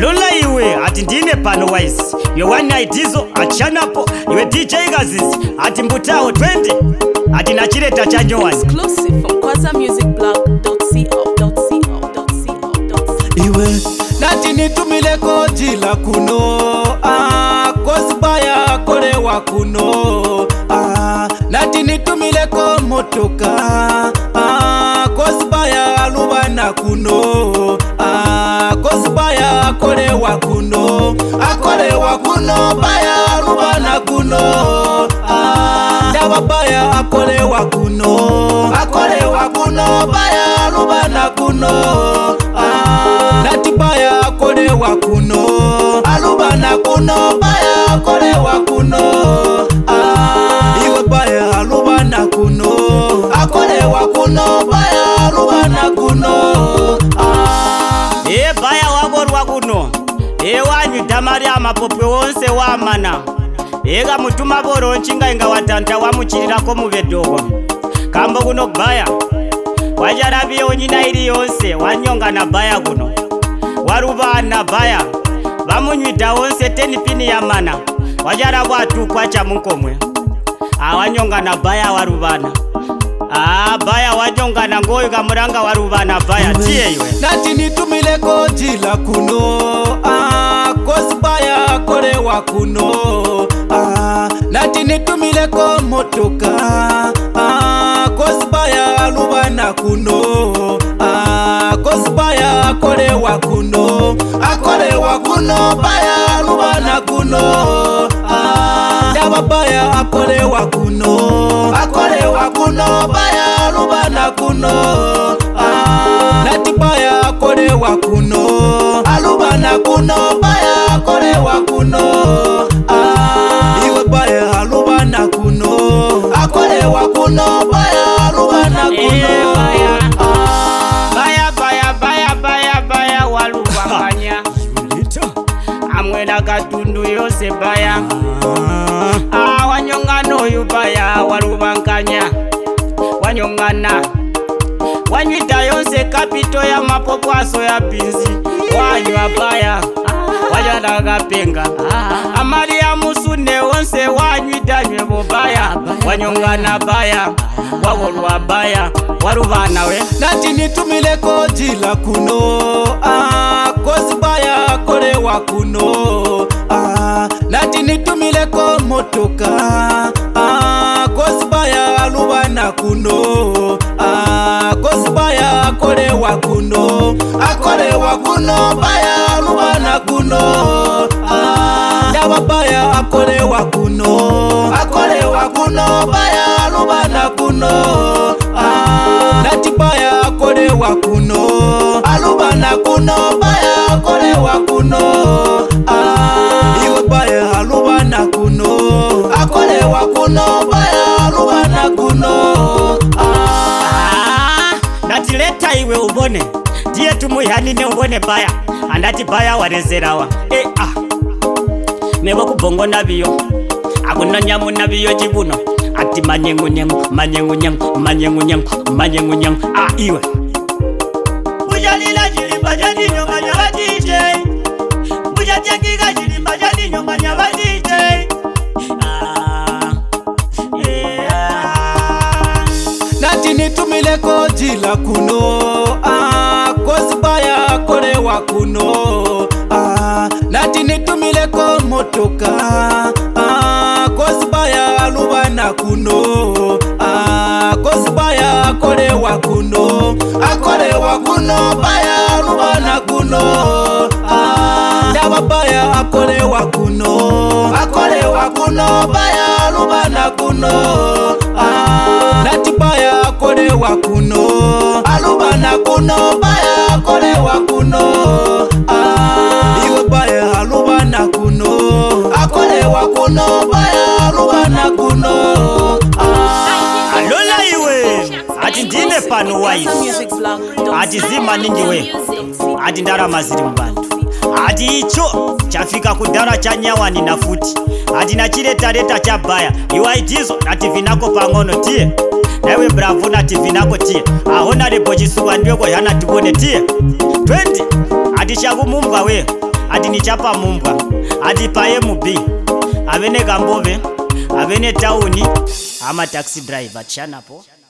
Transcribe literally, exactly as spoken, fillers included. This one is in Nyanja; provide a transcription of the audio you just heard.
Alola iwe ati ndine pano wise Yo one night izo achanapo Iwe D J Gazizi ati mbutao twenty ati nachireta chanyoani Exclusive from kwaza music blog dot co dot co. Iwe nati nitumile koji la kuno ah, kozibaya kole wa kuno ah, nati nitumile ko motoka ah, kozibaya lubana kuno ah, kozibaya kole wa kuno akole wa kuno baya lubana kuno ah, dawa baya akole wa kuno akole wa kuno baya lubana kuno ah, nati baya akole wa kuno alubana kuno baya akole wa kuno ah, iwe baya alubana kuno akole wa kuno baya alubana kuno ah. E baya wagorwa kuno E wanyu damari amapope wonse wamana Ega mutuma boro nchinga inga watanta wamuchirirako muvedoko Kambo kuno baya Wajarabiye onyina iri yonse wanyonga na baya kuno Waruba na baya Wamunywita wonse teni pini ya mana Wajarabu atu kwa cha munkomwe Awanyonga na baya warubana Ah, baya wanyonga na ngoyo kamuranga warubana baya Tiye iwe Nati nitumile koji la kuno ah, kozi baya kore wa kuno ah, nati nitumile ko motoka ah, kozi baya lubana kuno ah, kozi baya kore wa kuno akore wa kuno baya lubana kuno ah, daba baya akore wa kuno akore wa kuno baya lubana kuno ah, nati baya akore wa kuno alubana kuno baya akore wa kuno ah, iwe baya alubana kuno akore wa kuno baya alubana kuno e baya. Ah. Baya baya baya baya baya walubanganya Amwela katundu yose baya Ah, wanyongano yu baya walubanganya Wanyongana Wanyita yonse kapito ya mapopo aso ya binzi Wanywa baya Wajadaga penga Amali ya musune wonse wanyita nyebo baya Wanyongana baya Wawolwa baya Warubana we Nati nitumile koji la kuno ah, kozi baya kore wa kuno ah, nati nitumile ko motoka ah, kozi baya lubana kuno ah, kozi baya kore wa kuno akore wa kuno baya lubana kuno ah, dawa baya akore wa kuno akore wa kuno baya lubana kuno ah, nati baya akore wa kuno alubana kuno baya akore wa kuno ah, iwe baya alubana kuno akore wa kuno baya alubana kuno ah, Nati leta iwe ubone Diye tumuyanine ubone baya Andati baya warezerawa E ah Nebo kubongo nabiyo Akuna nyamu nabiyo jibuno Ati manyengu nyengu, manyengu nyengu, manyengu nyengu, manyengu nyengu Ah iwe Mujalila jilimba jadi nyonga nyaba D J Mujatengiga jilimba jadi nyonga nyaba D J Ah Yeah Nati nitumile koji la kuno ah, kozi baya kore wa kuno ah, nati nitumile ko motoka ah, kozi baya lubana kuno ah, kozi baya kore wa kuno akore wa kuno baya lubana kuno ah, dawa baya akore wa kuno akore wa kuno baya lubana kuno ah, nati baya akore wa kuno alubana kuno baya akore wa kuno ah, iwe baya alubana kuno akore wa kuno baya alubana kuno ah. Alola iwe Ati ndine pano wise Ati zima ningi we Ati ndara maziri mbantu Ati icho chafika kudara cha nyawani na futi Ati nachireta reta cha baya Iwa itizo na tivinako pangono tie Ewe bravo na T V nako tie ahona rebo chisuwa ndweko yana tibone tie twenty atishaku mumbwa we ati nichapa mumbwa ati paye mubi ave nekambove ave netauni ama taxi driver chanapo.